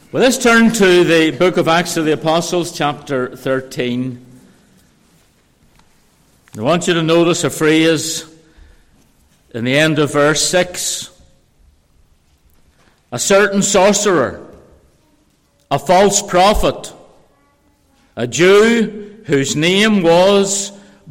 Well, let's turn to the book of Acts of the Apostles, chapter 13. I want you to notice a phrase in the end of verse 6. A certain sorcerer, a false prophet, a Jew whose name was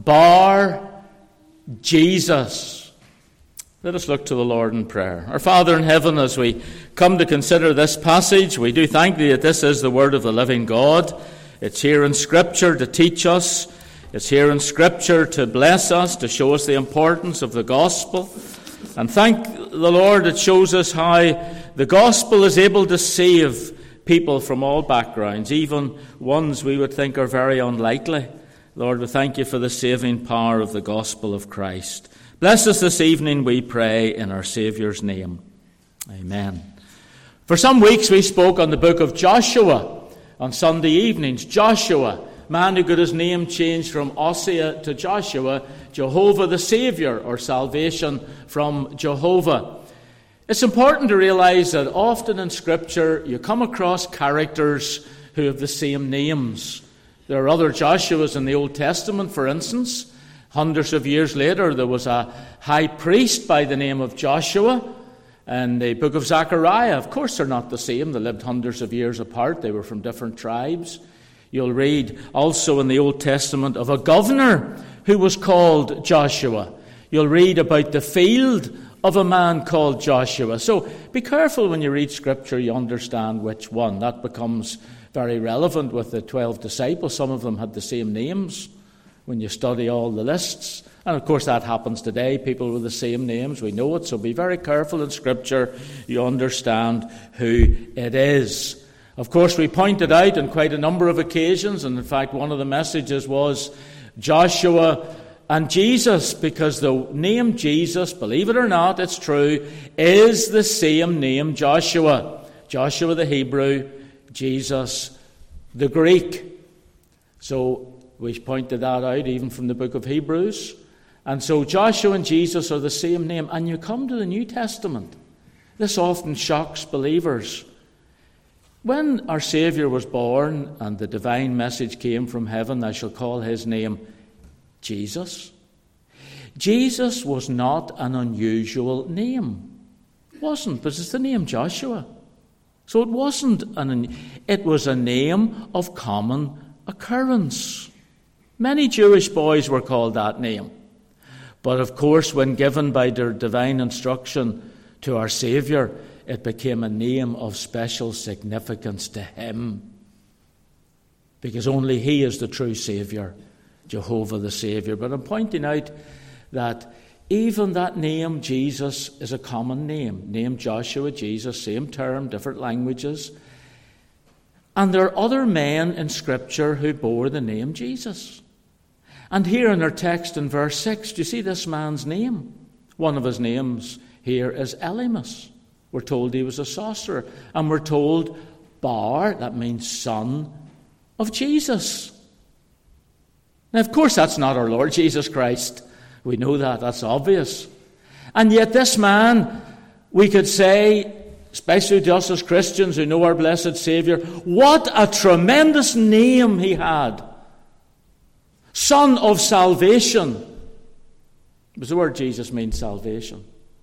Bar-Jesus. Let us look to the Lord in prayer. Our Father in heaven, as we come to consider this passage, we do thank Thee that this is the word of the living God. It's here in Scripture to teach us. It's here in Scripture to bless us, to show us the importance of the gospel. And thank the Lord, it shows us how the gospel is able to save people from all backgrounds, even ones we would think are very unlikely. Lord, we thank You for the saving power of the gospel of Christ. Bless us this evening, we pray, in our Saviour's name. Amen. For some weeks we spoke on the book of Joshua on Sunday evenings. Joshua, man who got his name changed from Osea to Joshua, Jehovah the Saviour, or salvation from Jehovah. It's important to realize that often in Scripture you come across characters who have the same names. There are other Joshuas in the Old Testament, for instance. Hundreds of years later, there was a high priest by the name of Joshua. And the book of Zechariah, of course, they're not the same. They lived hundreds of years apart. They were from different tribes. You'll read also in the Old Testament of a governor who was called Joshua. You'll read about the field of a man called Joshua. So be careful when you read Scripture, you understand which one. That becomes very relevant with the 12 disciples. Some of them had the same names when you study all the lists. And of course that happens today, people with the same names, we know it, so be very careful in Scripture, you understand who it is. Of course we pointed out on quite a number of occasions, and in fact one of the messages was Joshua and Jesus, because the name Jesus, believe it or not, it's true, is the same name Joshua. Joshua the Hebrew, Jesus the Greek. So we pointed that out even from the book of Hebrews. And so Joshua and Jesus are the same name. And you come to the New Testament. This often shocks believers. When our Saviour was born and the divine message came from heaven, I shall call his name Jesus. Jesus was not an unusual name. It wasn't, but it's the name Joshua. So it wasn't it was a name of common occurrence. Many Jewish boys were called that name. But of course, when given by their divine instruction to our Saviour, it became a name of special significance to him. Because only he is the true Saviour, Jehovah the Saviour. But I'm pointing out that even that name, Jesus, is a common name. Name Joshua, Jesus, same term, different languages. And there are other men in Scripture who bore the name Jesus. And here in our text in verse 6, do you see this man's name? One of his names here is Elymas. We're told he was a sorcerer. And we're told Bar, that means son of Jesus. Now, of course, that's not our Lord Jesus Christ. We know that. That's obvious. And yet this man, we could say, especially to us as Christians who know our blessed Saviour, what a tremendous name he had. Son of salvation. Because the word Jesus means salvation.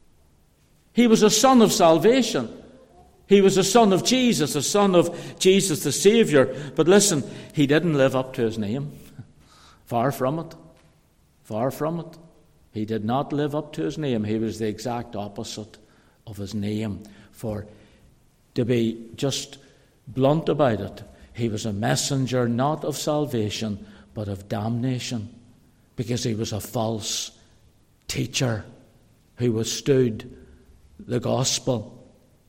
He was a son of salvation. He was a son of Jesus, a son of Jesus the Saviour. But listen, he didn't live up to his name. Far from it. Far from it. He did not live up to his name. He was the exact opposite of his name. For to be just blunt about it, he was a messenger not of salvation, but of damnation, because he was a false teacher who withstood the gospel.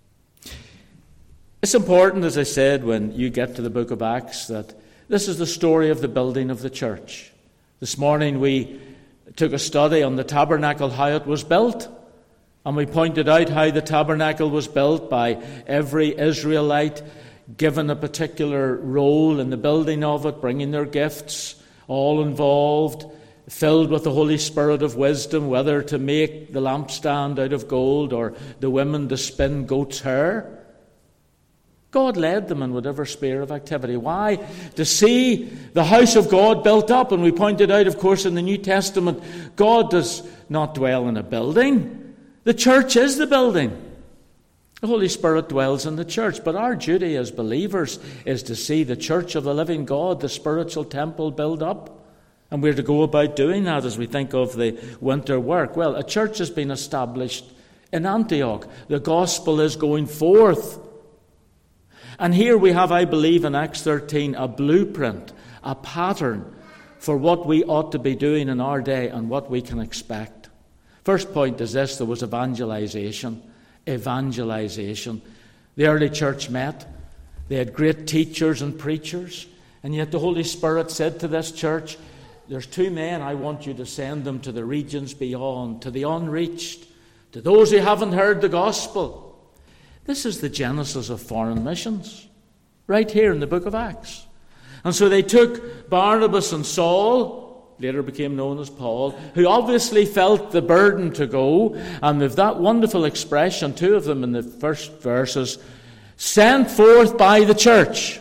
It's important, as I said, when you get to the book of Acts, that this is the story of the building of the church. This morning we took a study on the tabernacle, how it was built, and we pointed out how the tabernacle was built by every Israelite given a particular role in the building of it, bringing their gifts, all involved, filled with the Holy Spirit of wisdom, whether to make the lampstand out of gold or the women to spin goat's hair. God led them in whatever sphere of activity. Why? To see the house of God built up. And we pointed out, of course, in the New Testament, God does not dwell in a building. The church is the building. The Holy Spirit dwells in the church. But our duty as believers is to see the church of the living God, the spiritual temple, build up. And we're to go about doing that as we think of the winter work. Well, a church has been established in Antioch. The gospel is going forth. And here we have, I believe, in Acts 13, a blueprint, a pattern for what we ought to be doing in our day and what we can expect. First point is this: there was evangelization. Evangelization. The early church met. They had great teachers and preachers. And yet the Holy Spirit said to this church, there's 2 men, I want you to send them to the regions beyond, to the unreached, to those who haven't heard the gospel. This is the genesis of foreign missions, right here in the book of Acts. And so they took Barnabas and Saul, later became known as Paul, who obviously felt the burden to go, and with that wonderful expression, 2 of them in the first verses, sent forth by the church,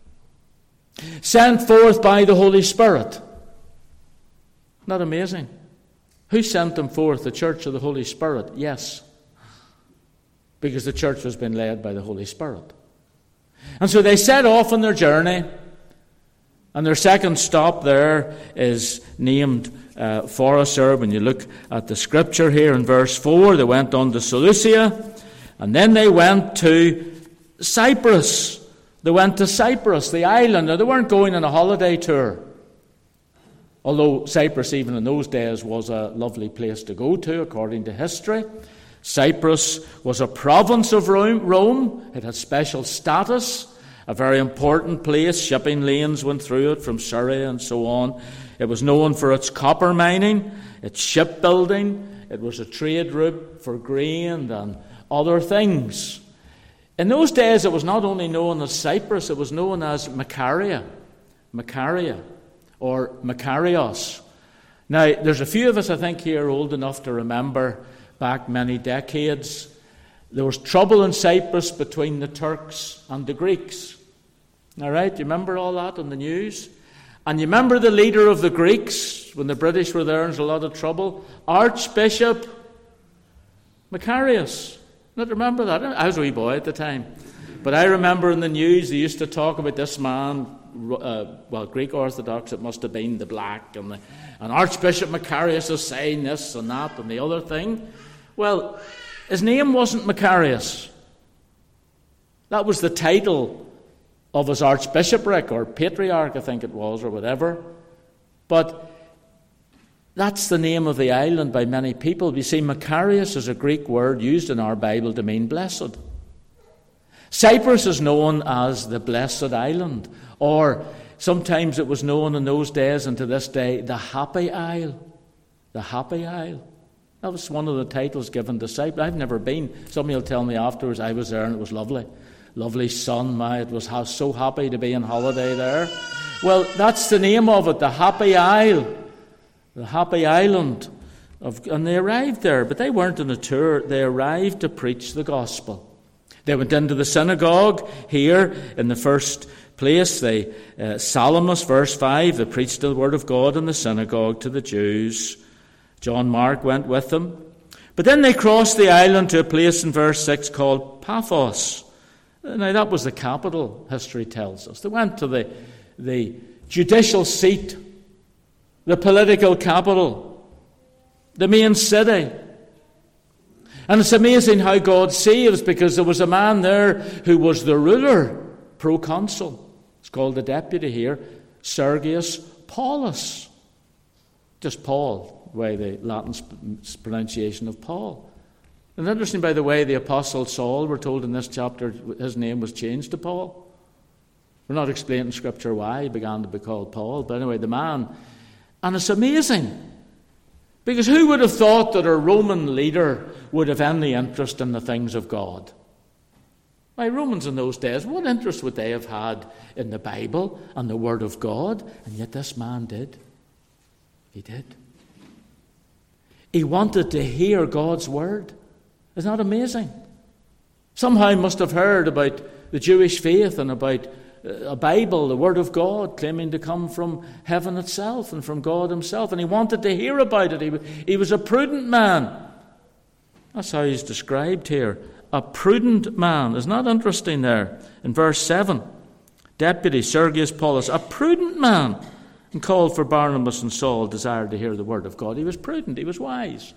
sent forth by the Holy Spirit. Not amazing? Who sent them forth? The church of the Holy Spirit? Yes. Because the church was being led by the Holy Spirit. And so they set off on their journey. And their second stop there is named for us, sir. When you look at the scripture here in verse 4, they went on to Seleucia. And then they went to Cyprus. They went to Cyprus, the island. Now, they weren't going on a holiday tour. Although Cyprus, even in those days, was a lovely place to go to, according to history. Cyprus was a province of Rome. It had special status, a very important place. Shipping lanes went through it from Syria and so on. It was known for its copper mining, its shipbuilding. It was a trade route for grain and other things. In those days, it was not only known as Cyprus, it was known as Macaria, or Makarios. Now, there's a few of us, I think, here old enough to remember back many decades, there was trouble in Cyprus between the Turks and the Greeks. All right, you remember all that on the news? And you remember the leader of the Greeks, when the British were there, and there was a lot of trouble? Archbishop Macarius. Not remember that? I was a wee boy at the time. But I remember in the news, they used to talk about this man, Greek Orthodox it must have been, the black, and Archbishop Macarius is saying this and that and the other thing. Well, his name wasn't Macarius. That was the title of his archbishopric, or patriarch, I think it was, or whatever. But that's the name of the island by many people. You see, Macarius is a Greek word used in our Bible to mean blessed. Cyprus is known as the Blessed Island, or sometimes it was known in those days and to this day, the Happy Isle. The Happy Isle. That was one of the titles given to Cyprus. I've never been. Somebody will tell me afterwards, I was there and it was lovely. Lovely sun, it was so happy to be on holiday there. Well, that's the name of it, the Happy Isle. The Happy Island. And they arrived there, but they weren't on a tour. They arrived to preach the gospel. They went into the synagogue here in the first place. Salamis, verse 5, they preached the word of God in the synagogue to the Jews. John Mark went with them. But then they crossed the island to a place in verse 6 called Paphos. Now that was the capital, history tells us. They went to the judicial seat, the political capital, the main city. And it's amazing how God saves, because there was a man there who was the ruler, proconsul. It's called the deputy here, Sergius Paulus. Just Paul, the way the Latin pronunciation of Paul. And interesting, by the way, the Apostle Saul, we're told in this chapter, his name was changed to Paul. We're not explaining in Scripture why he began to be called Paul, but anyway, the man. And it's amazing, because who would have thought that a Roman leader would have any interest in the things of God? Why, Romans in those days, what interest would they have had in the Bible and the Word of God? And yet this man did. He did. He wanted to hear God's Word. Isn't that amazing? Somehow he must have heard about the Jewish faith and about a Bible, the Word of God, claiming to come from heaven itself and from God himself. And he wanted to hear about it. He was a prudent man. That's how he's described here. A prudent man. Isn't that interesting there? In verse 7, Deputy Sergius Paulus, a prudent man, and called for Barnabas and Saul, desired to hear the word of God. He was prudent. He was wise.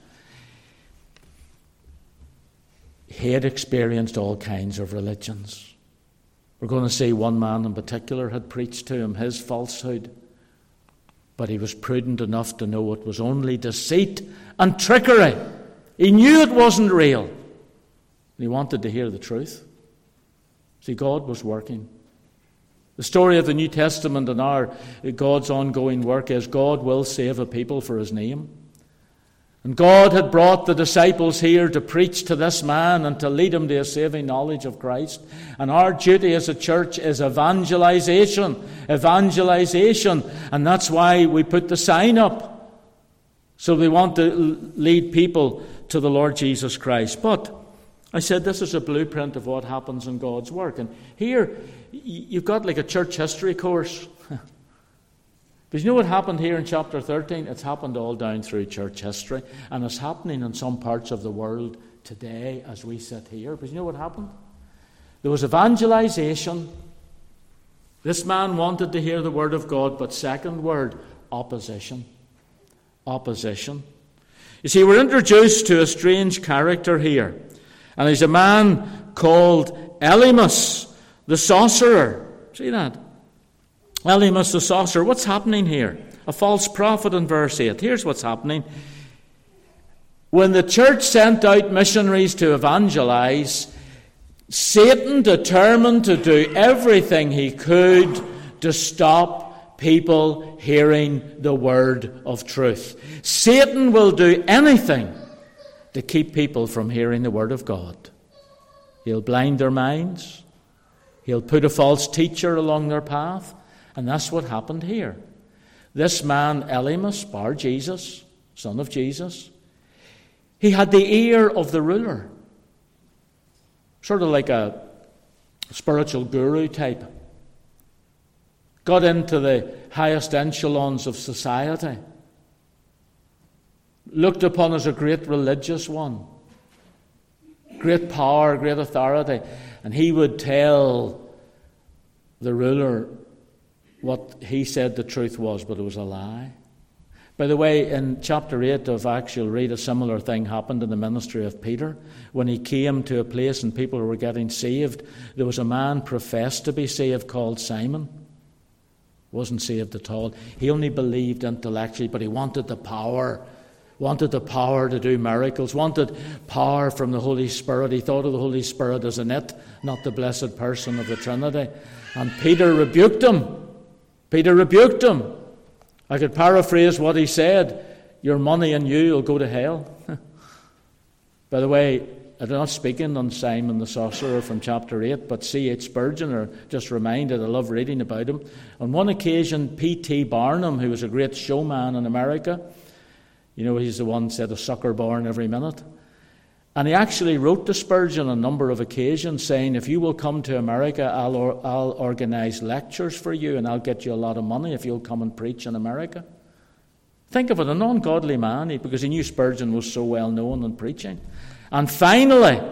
He had experienced all kinds of religions. We're going to see one man in particular had preached to him his falsehood. But he was prudent enough to know it was only deceit and trickery. He knew it wasn't real. And he wanted to hear the truth. See, God was working. The story of the New Testament and God's ongoing work is God will save a people for his name. And God had brought the disciples here to preach to this man and to lead him to a saving knowledge of Christ. And our duty as a church is evangelization. Evangelization. And that's why we put the sign up. So we want to lead people to the Lord Jesus Christ. But I said this is a blueprint of what happens in God's work. And here, you've got like a church history course. But you know what happened here in chapter 13? It's happened all down through church history. And it's happening in some parts of the world today as we sit here. But you know what happened? There was evangelization. This man wanted to hear the word of God. But second word, opposition. Opposition. You see, we're introduced to a strange character here. And he's a man called Elymas, the sorcerer. See that? Elymas the sorcerer. What's happening here? A false prophet in verse 8. Here's what's happening. When the church sent out missionaries to evangelize, Satan determined to do everything he could to stop people hearing the word of truth. Satan will do anything to keep people from hearing the word of God. He'll blind their minds. He'll put a false teacher along their path. And that's what happened here. This man, Elymas, Bar Jesus, son of Jesus, he had the ear of the ruler. Sort of like a spiritual guru type. Got into the highest echelons of society. Looked upon as a great religious one. Great power, great authority. And he would tell the ruler what he said the truth was, but it was a lie. By the way, in chapter 8 of Acts, you'll read a similar thing happened in the ministry of Peter. When he came to a place and people were getting saved, there was a man professed to be saved called Simon. Wasn't saved at all. He only believed intellectually, but he wanted the power. Wanted the power to do miracles. Wanted power from the Holy Spirit. He thought of the Holy Spirit as an it, not the blessed person of the Trinity. And Peter rebuked him. Peter rebuked him. I could paraphrase what he said. Your money and you will go to hell. By the way, I'm not speaking on Simon the sorcerer from chapter 8, but C.H. Spurgeon, or just reminded, I love reading about him. On one occasion, P.T. Barnum, who was a great showman in America, you know, he's the one who said a sucker born every minute. And he actually wrote to Spurgeon on a number of occasions saying, if you will come to America, I'll organize lectures for you and I'll get you a lot of money if you'll come and preach in America. Think of it, an ungodly man, because he knew Spurgeon was so well known in preaching. And finally,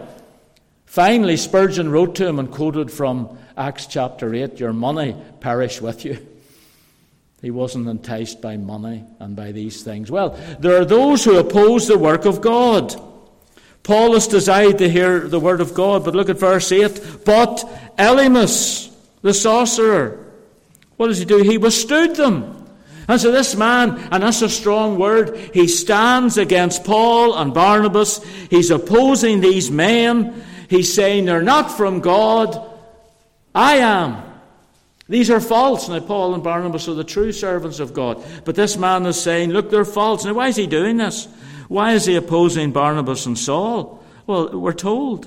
Spurgeon wrote to him and quoted from Acts chapter 8, your money perish with you. He wasn't enticed by money and by these things. Well, there are those who oppose the work of God. Paulus desired to hear the word of God, but look at verse 8. But Elymas, the sorcerer, what does he do? He withstood them. And so this man, and that's a strong word, he stands against Paul and Barnabas. He's opposing these men. He's saying they're not from God. I am. These are false. Now, Paul and Barnabas are the true servants of God. But this man is saying, look, they're false. Now, why is he doing this? Why is he opposing Barnabas and Saul? Well, we're told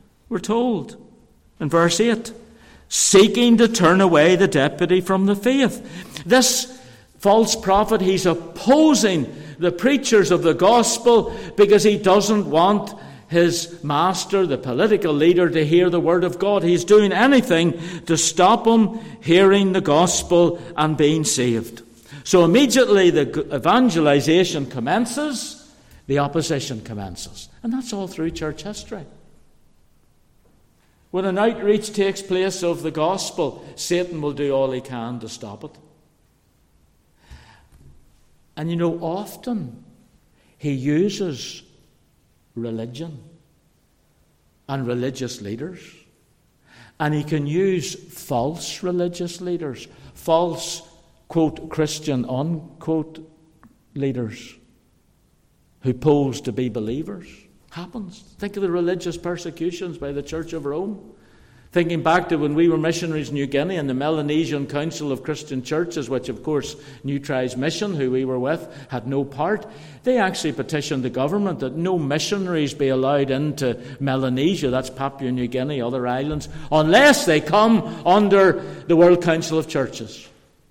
in verse 8, seeking to turn away the deputy from the faith. This false prophet, he's opposing the preachers of the gospel because he doesn't want his master, the political leader, to hear the word of God. He's doing anything to stop him hearing the gospel and being saved. So immediately the evangelization commences, the opposition commences. And that's all through church history. When an outreach takes place of the gospel, Satan will do all he can to stop it. And you know, often he uses religion and religious leaders. And he can use false religious leaders, false, quote, Christian, unquote, leaders who pose to be believers. Happens. Think of the religious persecutions by the Church of Rome. Thinking back to when we were missionaries in New Guinea and the Melanesian Council of Christian Churches, which of course New Tribes Mission, who we were with, had no part. They actually petitioned the government that no missionaries be allowed into Melanesia, that's Papua New Guinea, other islands, unless they come under the World Council of Churches.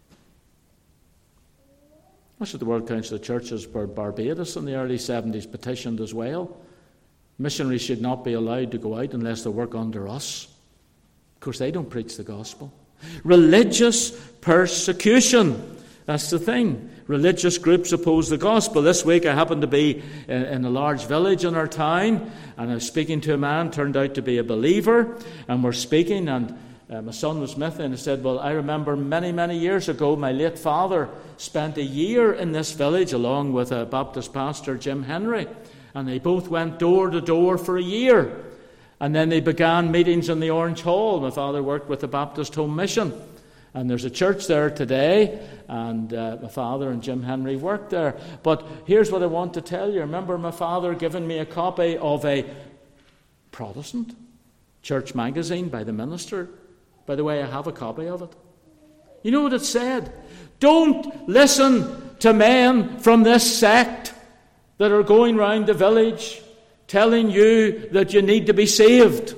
That's what the World Council of Churches for Barbados in the early 70s petitioned as well. Missionaries should not be allowed to go out unless they work under us. Of course, they don't preach the gospel. Religious persecution. That's the thing. Religious groups oppose the gospel. This week I happened to be in a large village in our town, and I was speaking to a man, turned out to be a believer, and we're speaking, and my son was with me, and he said, well, I remember many, many years ago, my late father spent a year in this village along with a Baptist pastor, Jim Henry, and they both went door to door for a year. And then they began meetings in the Orange Hall. My father worked with the Baptist Home Mission. And there's a church there today, and my father and Jim Henry worked there. But here's what I want to tell you. Remember my father giving me a copy of a Protestant church magazine by the minister? By the way, I have a copy of it. You know what it said? Don't listen to men from this sect that are going round the village telling you that you need to be saved.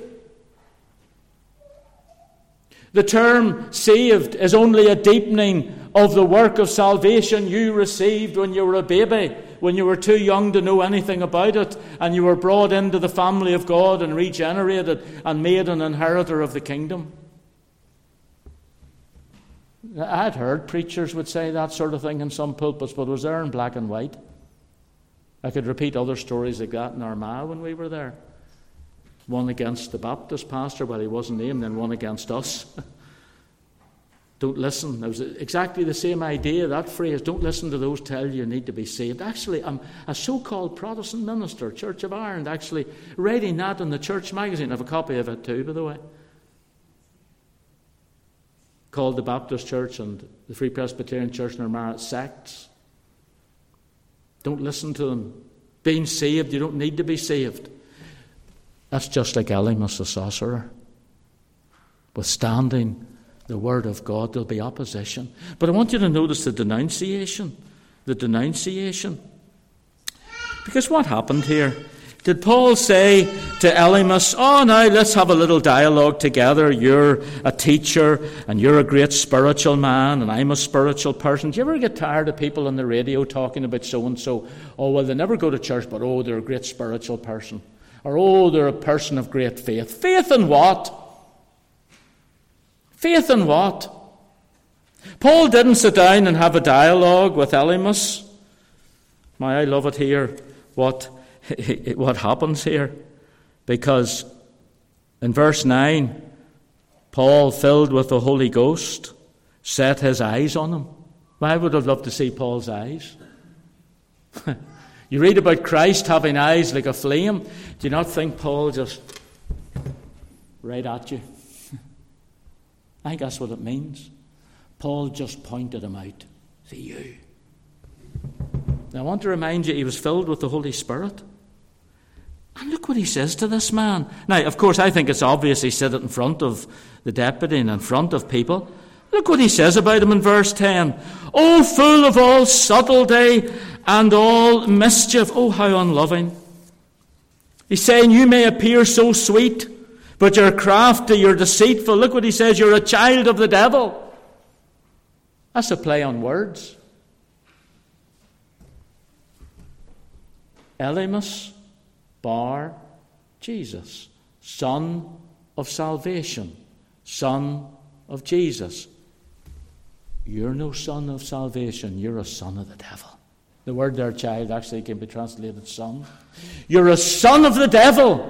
The term saved is only a deepening of the work of salvation you received when you were a baby, when you were too young to know anything about it, and you were brought into the family of God and regenerated and made an inheritor of the kingdom. I'd heard preachers would say that sort of thing in some pulpits, but it was there in black and white. I could repeat other stories like that in Armagh when we were there. One against the Baptist pastor, well, he wasn't named, then one against us. Don't listen. It was exactly the same idea, that phrase, don't listen to those tell you need to be saved. Actually, a so-called Protestant minister, Church of Ireland, actually writing that in the church magazine. I have a copy of it too, by the way. Called the Baptist Church and the Free Presbyterian Church in Armagh sects. Don't listen to them. Being saved, you don't need to be saved. That's just like Elymas the sorcerer. Withstanding the word of God, there'll be opposition. But I want you to notice the denunciation. The denunciation. Because what happened here? Did Paul say to Elymas, oh, now let's have a little dialogue together. You're a teacher and you're a great spiritual man and I'm a spiritual person. Do you ever get tired of people on the radio talking about so-and-so? Oh, well, they never go to church, but oh, they're a great spiritual person. Or oh, they're a person of great faith. Faith in what? Faith in what? Paul didn't sit down and have a dialogue with Elymas. I love it here, what happens here. Because in verse 9, Paul, filled with the Holy Ghost, set his eyes on him. I would have loved to see Paul's eyes. You read about Christ having eyes like a flame. Do you not think Paul just right at you? I think that's what it means. Paul just pointed him out. See you. Now I want to remind you, he was filled with the Holy Spirit. And look what he says to this man. Now, of course, I think it's obvious he said it in front of the deputy and in front of people. Look what he says about him in verse 10. Oh, full of all subtlety and all mischief. Oh, how unloving. He's saying, you may appear so sweet, but you're crafty, you're deceitful. Look what he says, you're a child of the devil. That's a play on words. Elymas, Bar, Jesus, son of salvation, son of Jesus. You're no son of salvation, you're a son of the devil. The word there, child, actually can be translated son. You're a son of the devil.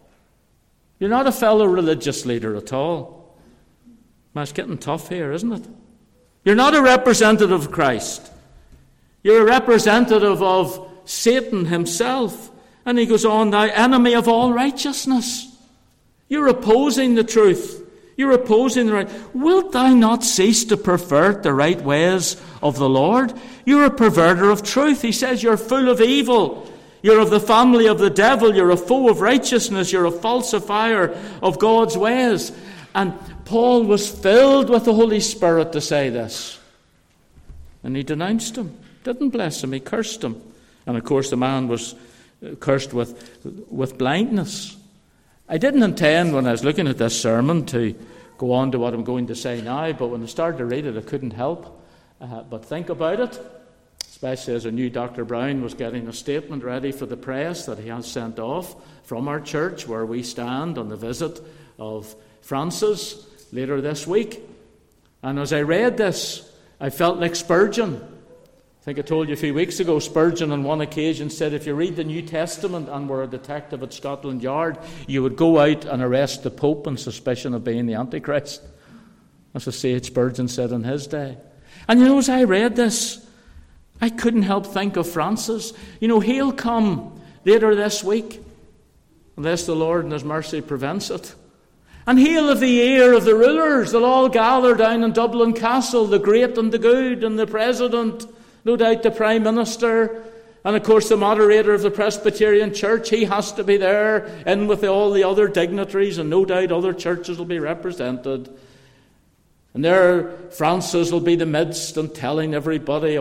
You're not a fellow religious leader at all. Man, it's getting tough here, isn't it? You're not a representative of Christ. You're a representative of Satan himself. And he goes on, thou enemy of all righteousness. You're opposing the truth. You're opposing the right. Wilt thou not cease to pervert the right ways of the Lord? You're a perverter of truth. He says you're full of evil. You're of the family of the devil. You're a foe of righteousness. You're a falsifier of God's ways. And Paul was filled with the Holy Spirit to say this. And he denounced him. Didn't bless him. He cursed him. And of course the man was cursed with blindness. I didn't intend when I was looking at this sermon to go on to what I'm going to say now, but when I started to read it, I couldn't help but think about it, especially as I knew Dr. Brown was getting a statement ready for the press that he has sent off from our church where we stand on the visit of Francis later this week. And as I read this, I felt like Spurgeon. I think I told you a few weeks ago, Spurgeon on one occasion said if you read the New Testament and were a detective at Scotland Yard, you would go out and arrest the Pope on suspicion of being the Antichrist. That's what C.H. Spurgeon said in his day. And as I read this, I couldn't help think of Francis. He'll come later this week, unless the Lord in his mercy prevents it. And he'll have the ear of the rulers. They'll all gather down in Dublin Castle, the great and the good and the president, no doubt the Prime Minister, and of course the moderator of the Presbyterian Church. He has to be there, in with all the other dignitaries, and no doubt other churches will be represented. And there Francis will be the midst and telling everybody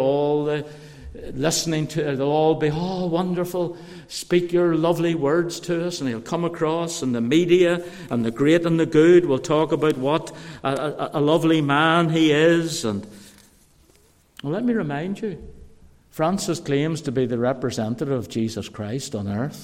listening to it. They'll all be, oh, wonderful, speak your lovely words to us. And he'll come across, and the media and the great and the good will talk about what a lovely man he is. And well, let me remind you, Francis claims to be the representative of Jesus Christ on earth.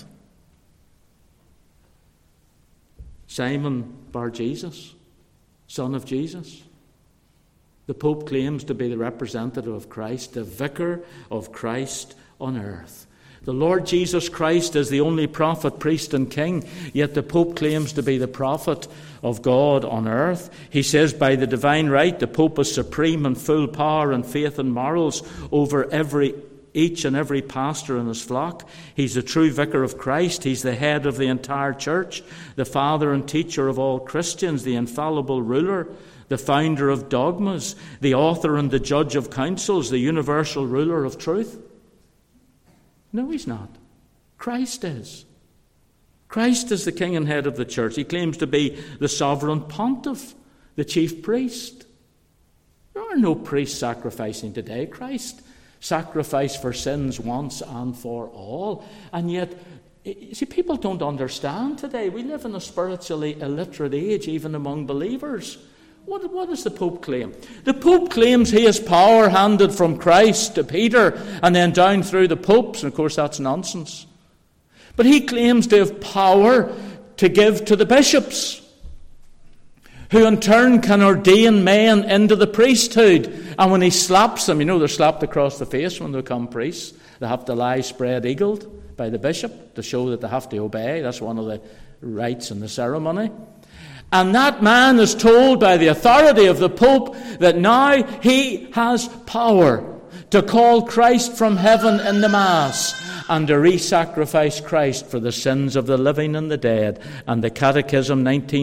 Simon Bar-Jesus, son of Jesus. The Pope claims to be the representative of Christ, the vicar of Christ on earth. The Lord Jesus Christ is the only prophet, priest and king, yet the Pope claims to be the prophet of God on earth. He says by the divine right, the Pope is supreme in full power and faith and morals over each and every pastor in his flock. He's the true vicar of Christ. He's the head of the entire church, the father and teacher of all Christians, the infallible ruler, the founder of dogmas, the author and the judge of councils, the universal ruler of truth. No, he's not. Christ is. Christ is the king and head of the church. He claims to be the sovereign pontiff, the chief priest. There are no priests sacrificing today. Christ sacrificed for sins once and for all. And yet, see, people don't understand today. We live in a spiritually illiterate age, even among believers. What does the Pope claim? The Pope claims he has power handed from Christ to Peter and then down through the popes. And of course, that's nonsense. But he claims to have power to give to the bishops, who in turn can ordain men into the priesthood. And when he slaps them, they're slapped across the face when they become priests. They have to lie spread-eagled by the bishop to show that they have to obey. That's one of the rites in the ceremony. And that man is told by the authority of the Pope that now he has power to call Christ from heaven in the Mass and to re-sacrifice Christ for the sins of the living and the dead. And the Catechism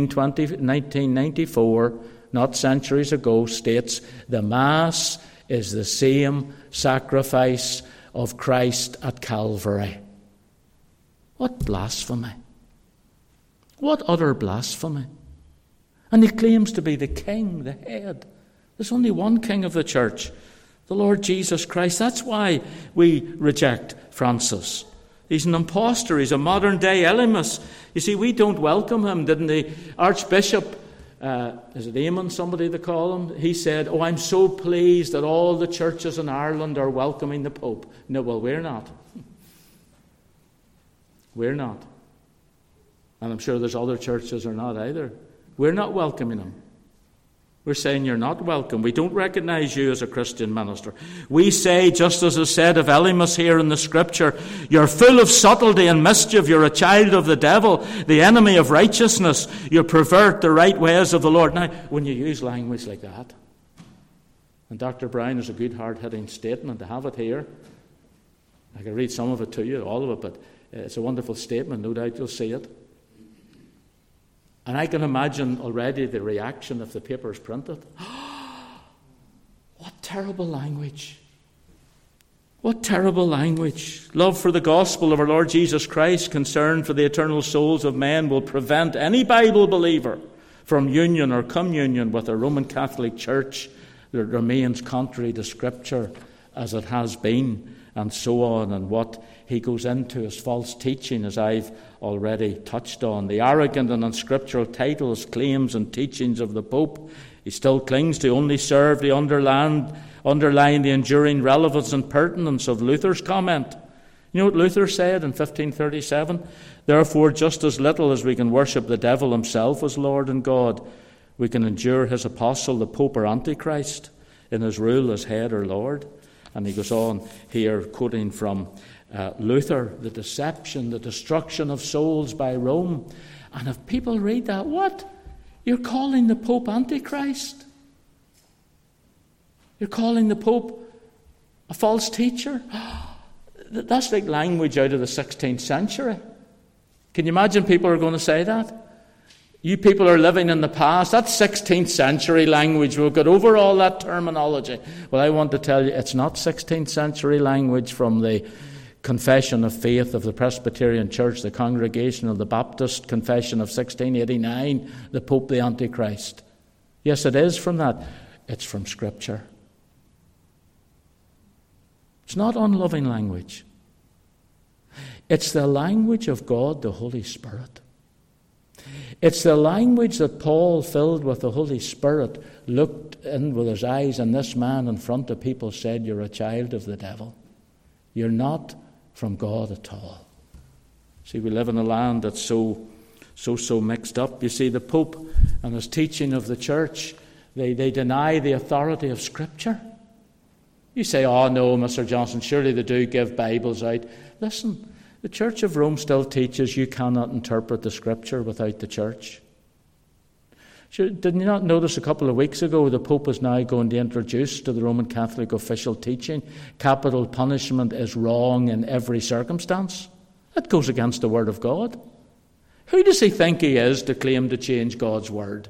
1994, not centuries ago, states the Mass is the same sacrifice of Christ at Calvary. What blasphemy! What utter blasphemy! And he claims to be the king, the head. There's only one king of the church, the Lord Jesus Christ. That's why we reject Francis. He's an impostor. He's a modern-day Elymas. You see, we don't welcome him. Didn't the Archbishop, is it Eamon, somebody they call him? He said, oh, I'm so pleased that all the churches in Ireland are welcoming the Pope. No, well, we're not. We're not. And I'm sure there's other churches are not either. We're not welcoming them. We're saying you're not welcome. We don't recognize you as a Christian minister. We say, just as is said of Elymas here in the Scripture, you're full of subtlety and mischief. You're a child of the devil, the enemy of righteousness. You pervert the right ways of the Lord. Now, when you use language like that, and Dr. Brown is a good hard-hitting statement to have it here. I can read some of it to you, all of it, but it's a wonderful statement. No doubt you'll see it. And I can imagine already the reaction if the paper is printed. What terrible language. What terrible language. Love for the gospel of our Lord Jesus Christ, concern for the eternal souls of men, will prevent any Bible believer from union or communion with a Roman Catholic Church that remains contrary to Scripture as it has been, and so on. And what he goes into is false teaching, as I've already touched on. The arrogant and unscriptural titles, claims and teachings of the Pope. He still clings to only serve the underline the enduring relevance and pertinence of Luther's comment. You know what Luther said in 1537? Therefore, just as little as we can worship the devil himself as Lord and God, we can endure his apostle, the Pope or Antichrist, in his rule as head or Lord. And he goes on here, quoting from Luther, the deception, the destruction of souls by Rome. And if people read that, what? You're calling the Pope Antichrist? You're calling the Pope a false teacher? That's like language out of the 16th century. Can you imagine people are going to say that? You people are living in the past. That's 16th century language. We've got over all that terminology. Well, I want to tell you, it's not 16th century language from the Confession of Faith of the Presbyterian Church, the Congregation of the Baptist Confession of 1689, the Pope, the Antichrist. Yes, it is from that. It's from Scripture. It's not unloving language. It's the language of God, the Holy Spirit. It's the language that Paul, filled with the Holy Spirit, looked in with his eyes, and this man in front of people said, you're a child of the devil. You're not from God at all. See, we live in a land that's so mixed up. You see, the Pope and his teaching of the church, they deny the authority of Scripture. You say, oh no, Mr. Johnson, surely they do give Bibles out. Listen, the Church of Rome still teaches you cannot interpret the Scripture without the church. Sure, did you not notice a couple of weeks ago the Pope is now going to introduce to the Roman Catholic official teaching capital punishment is wrong in every circumstance? That goes against the Word of God. Who does he think he is to claim to change God's Word?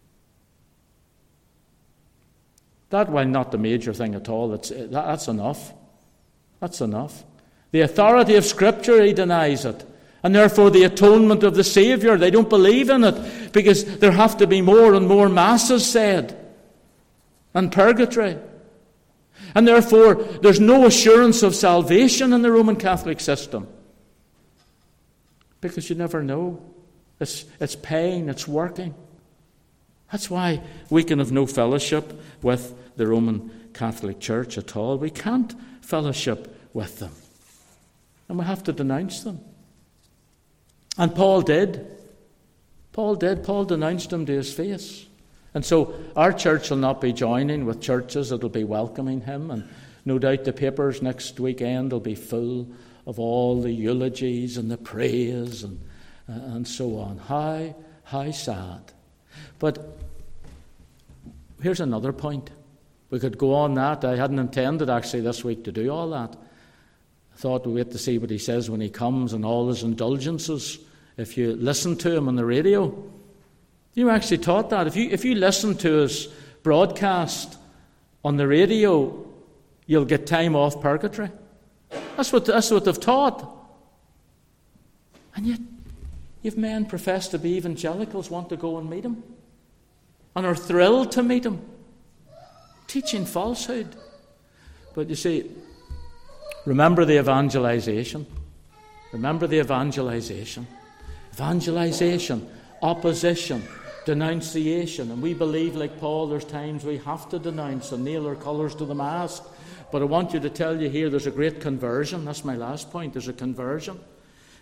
That, while not the major thing at all, that's enough. That's enough. The authority of Scripture, he denies it. And therefore the atonement of the Saviour, they don't believe in it because there have to be more and more masses said and purgatory. And therefore there's no assurance of salvation in the Roman Catholic system because you never know. It's paying, it's working. That's why we can have no fellowship with the Roman Catholic Church at all. We can't fellowship with them. And we have to denounce them. And Paul did. Paul denounced them to his face. And so our church will not be joining with churches that will be welcoming him. And no doubt the papers next weekend will be full of all the eulogies and the praise and so on. How sad. But here's another point. We could go on that. I hadn't intended actually this week to do all that. I thought we'd wait to see what he says when he comes and all his indulgences. If you listen to him on the radio, you actually taught that. If you listen to his broadcast on the radio, you'll get time off purgatory. That's what they've taught. And yet, you've men profess to be evangelicals, want to go and meet him, and are thrilled to meet him, teaching falsehood. But you see, remember the evangelization. Remember the evangelization. Evangelization, opposition, denunciation. And we believe, like Paul, there's times we have to denounce and nail our colours to the mast. But I want you to tell you here, there's a great conversion. That's my last point. There's a conversion.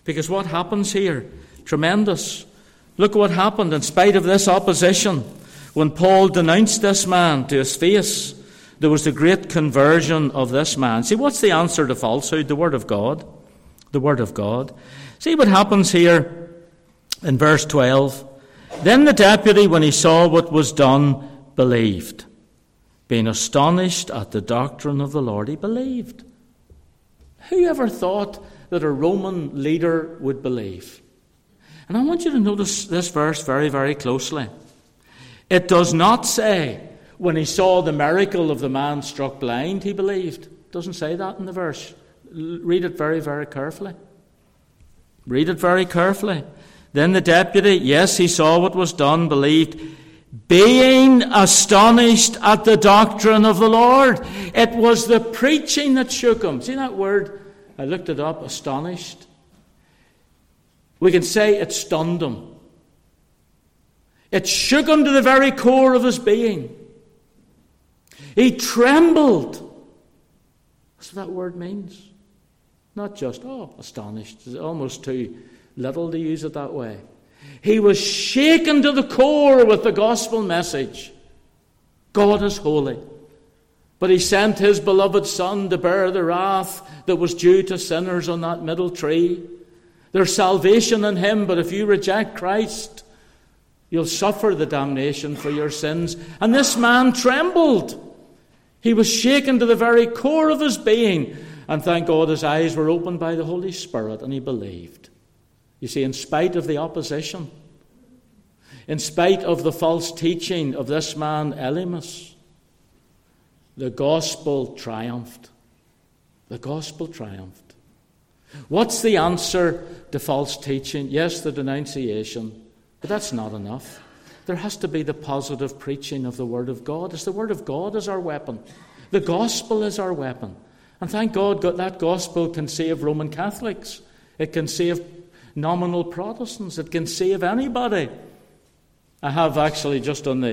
Because what happens here? Tremendous. Look what happened in spite of this opposition. When Paul denounced this man to his face, there was a great conversion of this man. See, what's the answer to falsehood? The Word of God. The Word of God. See what happens here in verse 12. Then the deputy, when he saw what was done, believed. Being astonished at the doctrine of the Lord, he believed. Who ever thought that a Roman leader would believe? And I want you to notice this verse very, very closely. It does not say, when he saw the miracle of the man struck blind, he believed. It doesn't say that in the verse. Read it very, very carefully. Read it very carefully. Then the deputy, yes, he saw what was done, believed, being astonished at the doctrine of the Lord. It was the preaching that shook him. See that word? I looked it up, astonished. We can say it stunned him. It shook him to the very core of his being. He trembled. That's what that word means. Not just, astonished. It's almost too little to use it that way. He was shaken to the core with the gospel message. God is holy. But he sent his beloved Son to bear the wrath that was due to sinners on that middle tree. There's salvation in him, but if you reject Christ, you'll suffer the damnation for your sins. And this man trembled. He was shaken to the very core of his being. And thank God his eyes were opened by the Holy Spirit and he believed. You see, in spite of the opposition, in spite of the false teaching of this man Elymas, the gospel triumphed. The gospel triumphed. What's the answer to false teaching? Yes, the denunciation. But that's not enough. There has to be the positive preaching of the Word of God. It's the Word of God is our weapon. The gospel is our weapon. And thank God that gospel can save Roman Catholics. It can save nominal Protestants. It can save anybody. I have actually just in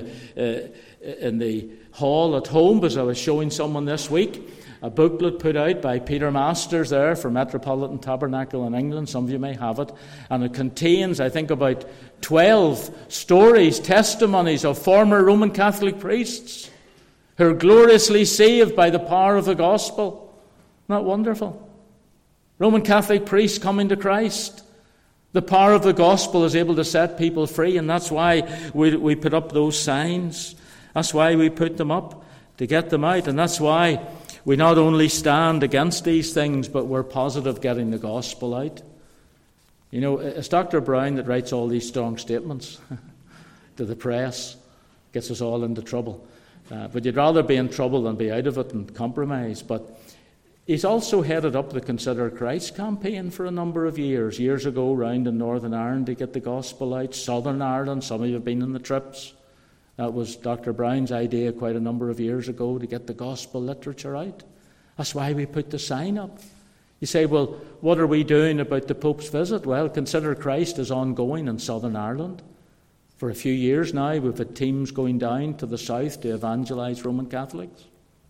the hall at home, as I was showing someone this week, a booklet put out by Peter Masters there for Metropolitan Tabernacle in England. Some of you may have it. And it contains, I think, about 12 stories, testimonies of former Roman Catholic priests who are gloriously saved by the power of the gospel. Isn't that wonderful? Roman Catholic priests coming to Christ. The power of the gospel is able to set people free, and that's why we put up those signs. That's why we put them up, to get them out. And that's why we not only stand against these things, but we're positive getting the gospel out. You know, it's Dr. Brown that writes all these strong statements to the press. Gets us all into trouble. But you'd rather be in trouble than be out of it and compromise. But he's also headed up the Consider Christ campaign for a number of years. Years ago, round in Northern Ireland to get the gospel out. Southern Ireland, some of you have been on the trips. That was Dr. Brown's idea quite a number of years ago, to get the gospel literature out. That's why we put the sign up. You say, well, what are we doing about the Pope's visit? Well, Consider Christ is ongoing in Southern Ireland. For a few years now, we've had teams going down to the south to evangelise Roman Catholics.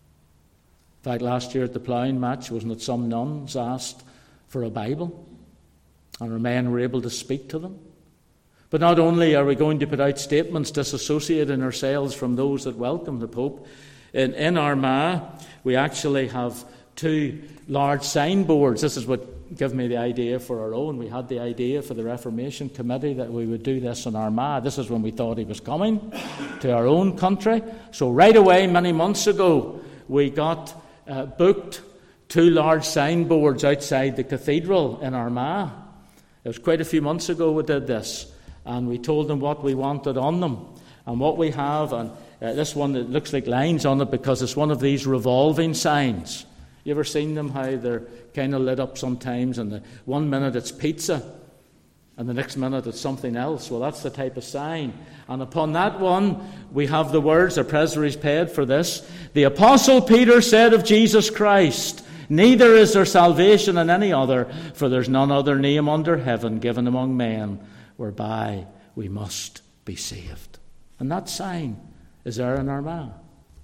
In fact, last year at the ploughing match, wasn't it some nuns asked for a Bible? And our men were able to speak to them. But not only are we going to put out statements disassociating ourselves from those that welcome the Pope, in Armagh we actually have 2 large signboards. This is what gave me the idea for our own. We had the idea for the Reformation Committee that we would do this in Armagh. This is when we thought he was coming to our own country. So right away, many months ago, we got booked 2 large signboards outside the cathedral in Armagh. It was quite a few months ago we did this. And we told them what we wanted on them and what we have. And this one, that looks like lines on it because it's one of these revolving signs. You ever seen them, how they're kind of lit up sometimes, and the one minute it's pizza and the next minute it's something else? Well, that's the type of sign. And upon that one, we have the words, our presbytery's paid for this. The Apostle Peter said of Jesus Christ, neither is there salvation in any other, for there's none other name under heaven given among men whereby we must be saved. And that sign is there in Armagh.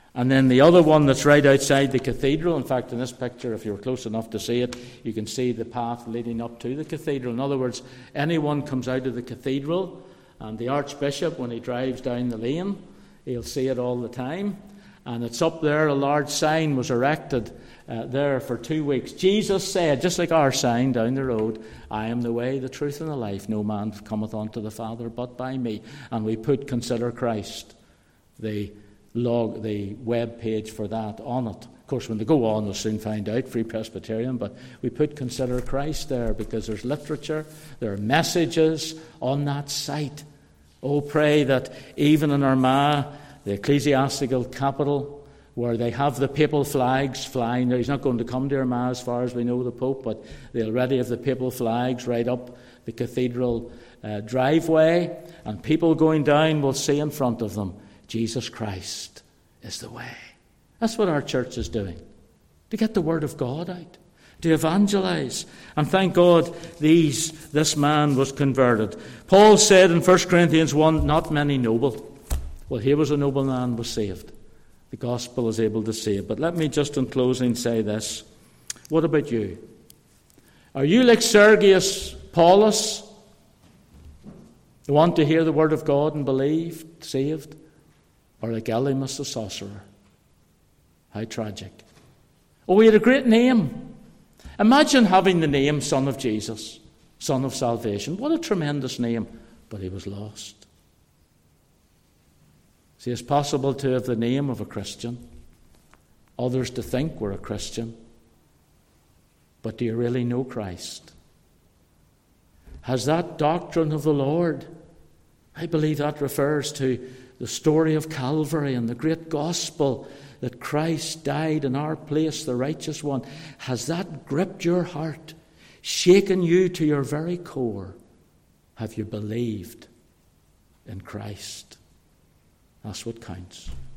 And then the other one that's right outside the cathedral. In fact, in this picture, if you're close enough to see it, you can see the path leading up to the cathedral. In other words, anyone comes out of the cathedral, and the Archbishop, when he drives down the lane, he'll see it all the time. And it's up there, a large sign was erected there for 2 weeks. Jesus said, just like our sign down the road, I am the way, the truth, and the life. No man cometh unto the Father but by me. And we put Consider Christ, the web page for that, on it. Of course, when they go on, they'll soon find out, Free Presbyterian, but we put Consider Christ there because there's literature, there are messages on that site. Oh, pray that even in Armagh, the ecclesiastical capital, where they have the papal flags flying there. He's not going to come to Armagh, as far as we know, the Pope, but they already have the papal flags right up the cathedral driveway, and people going down will see in front of them, Jesus Christ is the way. That's what our church is doing, to get the word of God out, to evangelize. And thank God this man was converted. Paul said in 1 Corinthians 1, not many noble. Well, here was a noble man was saved. The gospel is able to save. But let me just in closing say this. What about you? Are you like Sergius Paulus, who want to hear the word of God and believe, saved? Or like Elymas the sorcerer? How tragic. Oh, he had a great name. Imagine having the name Son of Jesus, Son of Salvation. What a tremendous name. But he was lost. See, it's possible to have the name of a Christian, others to think we're a Christian, but do you really know Christ? Has that doctrine of the Lord, I believe that refers to the story of Calvary and the great gospel that Christ died in our place, the righteous one, has that gripped your heart, shaken you to your very core? Have you believed in Christ? That's what counts.